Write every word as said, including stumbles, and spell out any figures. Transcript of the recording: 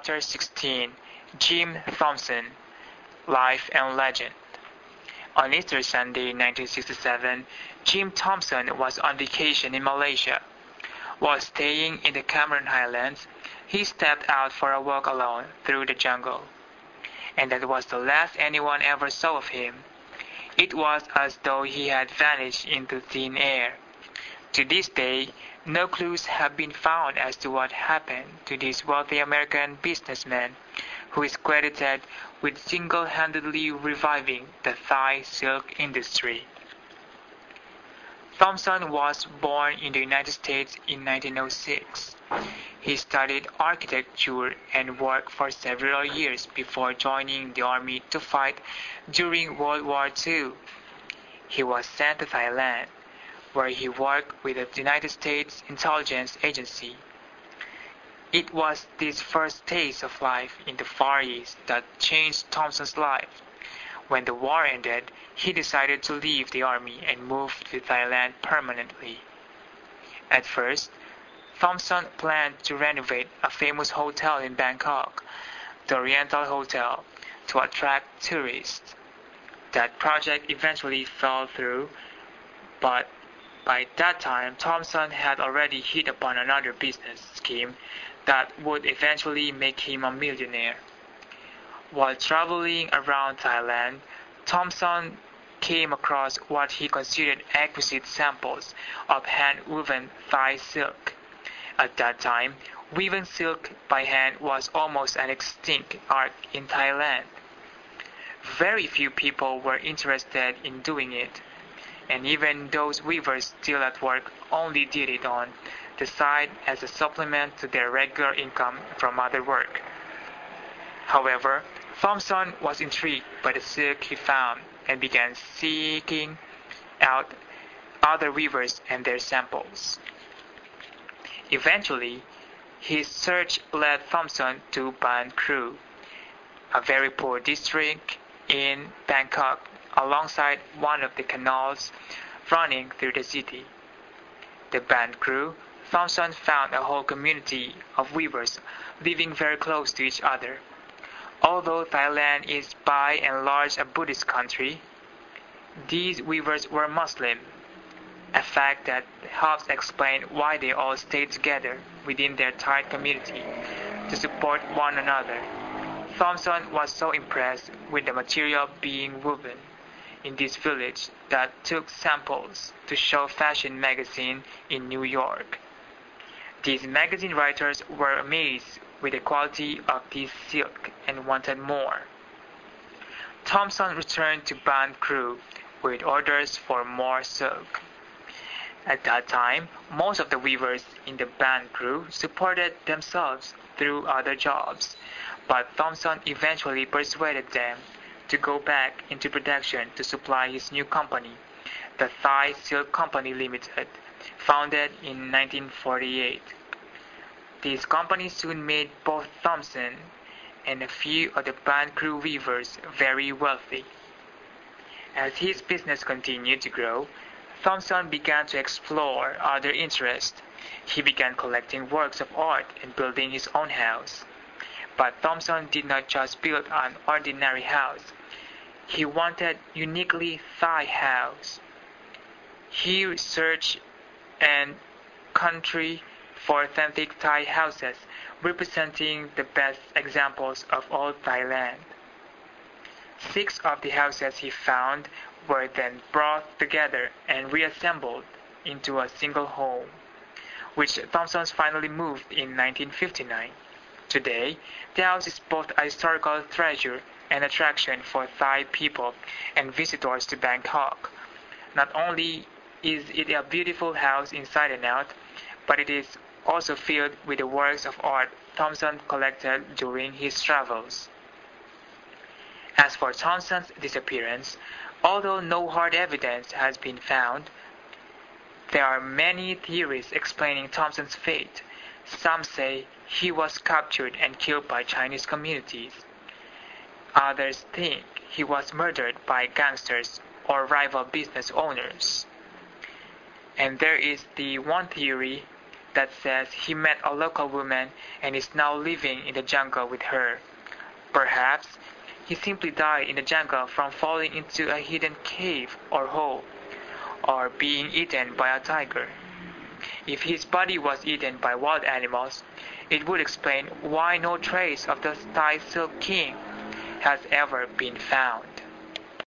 Chapter sixteen Jim Thompson Life and Legend On Easter Sunday, nineteen sixty-seven, Jim Thompson was on vacation in Malaysia. While staying in the Cameron Highlands, he stepped out for a walk alone through the jungle. And that was the last anyone ever saw of him. It was as though he had vanished into thin air. To this day, no clues have been found as to what happened to this wealthy American businessman who is credited with single-handedly reviving the Thai silk industry. Thompson was born in the United States in nineteen oh six. He studied architecture and worked for several years before joining the army to fight during World War Two. He was sent to Thailand, where he worked with the United States Intelligence Agency. It was this first taste of life in the Far East that changed Thompson's life. When the war ended, he decided to leave the army and move to Thailand permanently. At first, Thompson planned to renovate a famous hotel in Bangkok, the Oriental Hotel, to attract tourists. That project eventually fell through, but by that time Thompson had already hit upon another business scheme that would eventually make him a millionaire. While traveling around Thailand, Thompson came across what he considered exquisite samples of hand-woven Thai silk. At that time, weaving silk by hand was almost an extinct art in Thailand. Very few people were interested in doing it, and even those weavers still at work only did it on the side as a supplement to their regular income from other work. However, Thompson was intrigued by the silk he found and began seeking out other weavers and their samples. Eventually, his search led Thompson to Ban Krue, a very poor district in Bangkok, alongside one of the canals running through the city. The Ban Krue, Thompson found a whole community of weavers living very close to each other. Although Thailand is by and large a Buddhist country, these weavers were Muslim, a fact that helps explain why they all stayed together within their tight community to support one another. Thompson was so impressed with the material being woven in this village that took samples to Show Fashion magazine in New York. These magazine writers were amazed with the quality of this silk and wanted more. Thompson returned to Ban Krue with orders for more silk. At that time, most of the weavers in the Ban Krue supported themselves through other jobs, but Thompson eventually persuaded them to go back into production to supply his new company, the Thai Silk Company Limited, founded in nineteen forty-eight. This company soon made both Thompson and a few of the Ban Krue weavers very wealthy. As his business continued to grow, Thompson began to explore other interests. He began collecting works of art and building his own house. But Thompson did not just build an ordinary house. He wanted a uniquely Thai house. He researched and country for authentic Thai houses, representing the best examples of all Thailand. Six of the houses he found were then brought together and reassembled into a single home, which Thompson finally moved in nineteen fifty-nine. Today, the house is both a historical treasure and attraction for Thai people and visitors to Bangkok. Not only is it a beautiful house inside and out, but it is also filled with the works of art Thompson collected during his travels. As for Thompson's disappearance, although no hard evidence has been found, there are many theories explaining Thompson's fate. Some say he was captured and killed by Chinese communities. Others think he was murdered by gangsters or rival business owners. And there is the one theory that says he met a local woman and is now living in the jungle with her. Perhaps he simply died in the jungle from falling into a hidden cave or hole, or being eaten by a tiger. If his body was eaten by wild animals, it would explain why no trace of the Thai Silk King has ever been found.